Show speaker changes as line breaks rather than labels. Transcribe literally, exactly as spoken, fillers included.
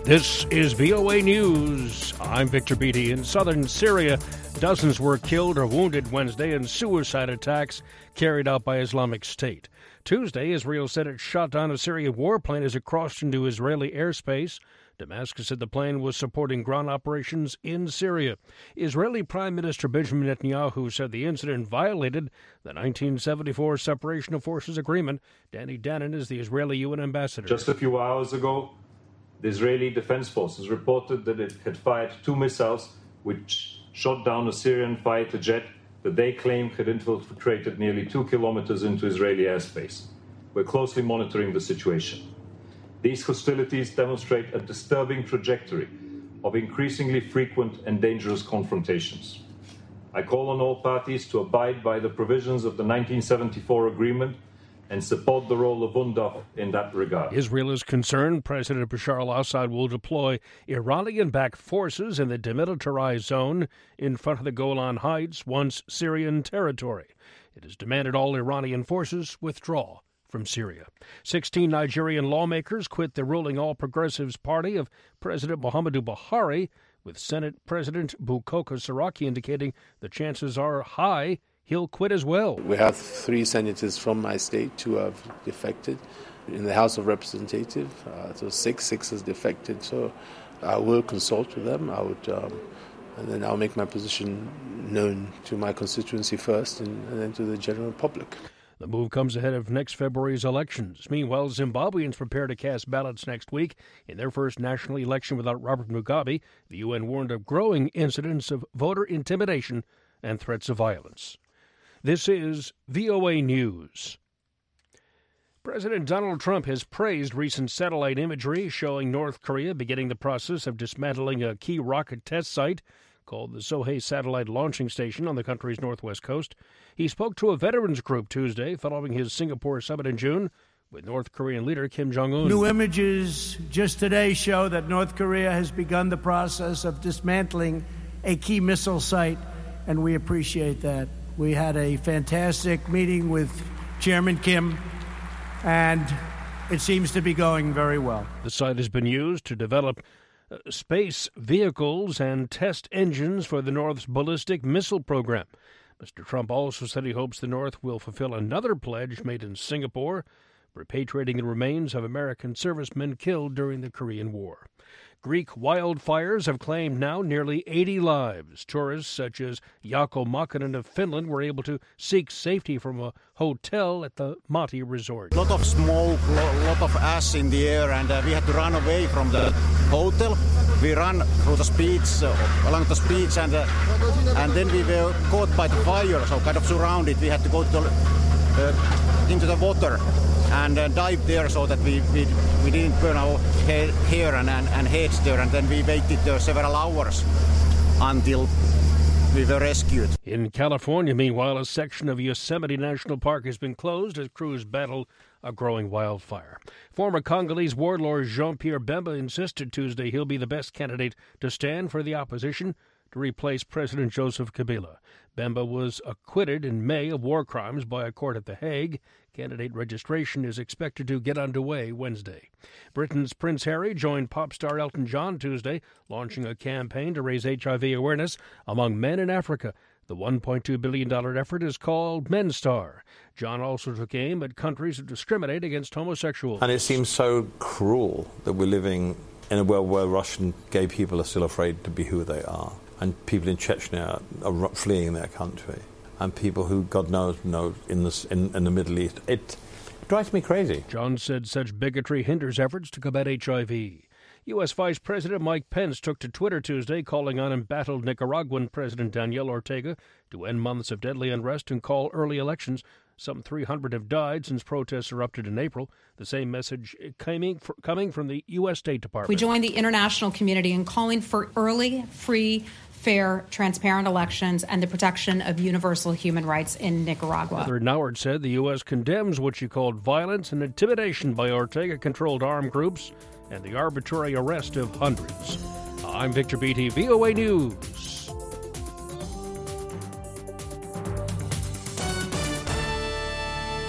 This is V O A News. I'm Victor Beatty. In southern Syria, dozens were killed or wounded Wednesday in suicide attacks carried out by Islamic State. Tuesday, Israel said it shot down a Syrian warplane as it crossed into Israeli airspace. Damascus said the plane was supporting ground operations in Syria. Israeli Prime Minister Benjamin Netanyahu said the incident violated the nineteen seventy-four Separation of Forces Agreement. Danny Danon is the Israeli U N ambassador.
Just a few hours ago, the Israeli Defense Forces reported that it had fired two missiles which shot down a Syrian fighter jet that they claimed had infiltrated nearly two kilometers into Israeli airspace. We're closely monitoring the situation. These hostilities demonstrate a disturbing trajectory of increasingly frequent and dangerous confrontations. I call on all parties to abide by the provisions of the nineteen seventy-four agreement and support the role of UNDOF in that regard.
Israel is concerned President Bashar al-Assad will deploy Iranian-backed forces in the demilitarized zone in front of the Golan Heights, once Syrian territory. It has demanded all Iranian forces withdraw from Syria. Sixteen Nigerian lawmakers quit the ruling All Progressives Party of President Muhammadu Buhari, with Senate President Bukoka Saraki indicating the chances are high he'll quit as well.
We have three senators from my state who have defected. In the House of Representatives, uh, so six, six has defected. So I will consult with them. I would, um, and then I'll make my position known to my constituency first, and, and then to the general public.
The move comes ahead of next February's elections. Meanwhile, Zimbabweans prepare to cast ballots next week in their first national election without Robert Mugabe. The U N warned of growing incidents of voter intimidation and threats of violence. This is V O A News. President Donald Trump has praised recent satellite imagery showing North Korea beginning the process of dismantling a key rocket test site called the Sohae Satellite Launching Station on the country's northwest coast. He spoke to a veterans group Tuesday following his Singapore summit in June with North Korean leader Kim Jong-un.
New images just today show that North Korea has begun the process of dismantling a key missile site, and we appreciate that. We had a fantastic meeting with Chairman Kim, and it seems to be going very well.
The site has been used to develop uh, space vehicles and test engines for the North's ballistic missile program. Mister Trump also said he hopes the North will fulfill another pledge made in Singapore, repatriating the remains of American servicemen killed during the Korean War. Greek wildfires have claimed now nearly eighty lives. Tourists such as Jaakko Makinen of Finland were able to seek safety from a hotel at the Mati resort.
A lot of smoke, a lot of ash in the air, and uh, we had to run away from the hotel. We ran through the streets, uh, along the streets, and uh, and then we were caught by the fire, so kind of surrounded. We had to go to the, uh, into the water and uh, dive there so that we, we we didn't burn our hair, hair and, and, and heads there. And then we waited there several hours until we were rescued.
In California, meanwhile, a section of Yosemite National Park has been closed as crews battle a growing wildfire. Former Congolese warlord Jean-Pierre Bemba insisted Tuesday he'll be the best candidate to stand for the opposition to replace President Joseph Kabila. Bemba was acquitted in May of war crimes by a court at The Hague. Candidate registration is expected to get underway Wednesday. Britain's Prince Harry joined pop star Elton John Tuesday, launching a campaign to raise H I V awareness among men in Africa. The one point two billion dollars effort is called MenStar. John also took aim at countries that discriminate against homosexuals.
And it seems so cruel that we're living in a world where Russian gay people are still afraid to be who they are. And people in Chechnya are fleeing their country, and people who, God knows, know in, this, in, in the Middle East. It drives me crazy.
John said such bigotry hinders efforts to combat H I V. U S. Vice President Mike Pence took to Twitter Tuesday, calling on embattled Nicaraguan President Daniel Ortega to end months of deadly unrest and call early elections. Some three hundred have died since protests erupted in April. The same message coming, coming from the U S. State Department.
We join the international community in calling for early, free, fair, transparent elections and the protection of universal human rights in Nicaragua.
Heather Nauert said the U S condemns what she called violence and intimidation by Ortega-controlled armed groups and the arbitrary arrest of hundreds. I'm Victor Beatty, V O A News.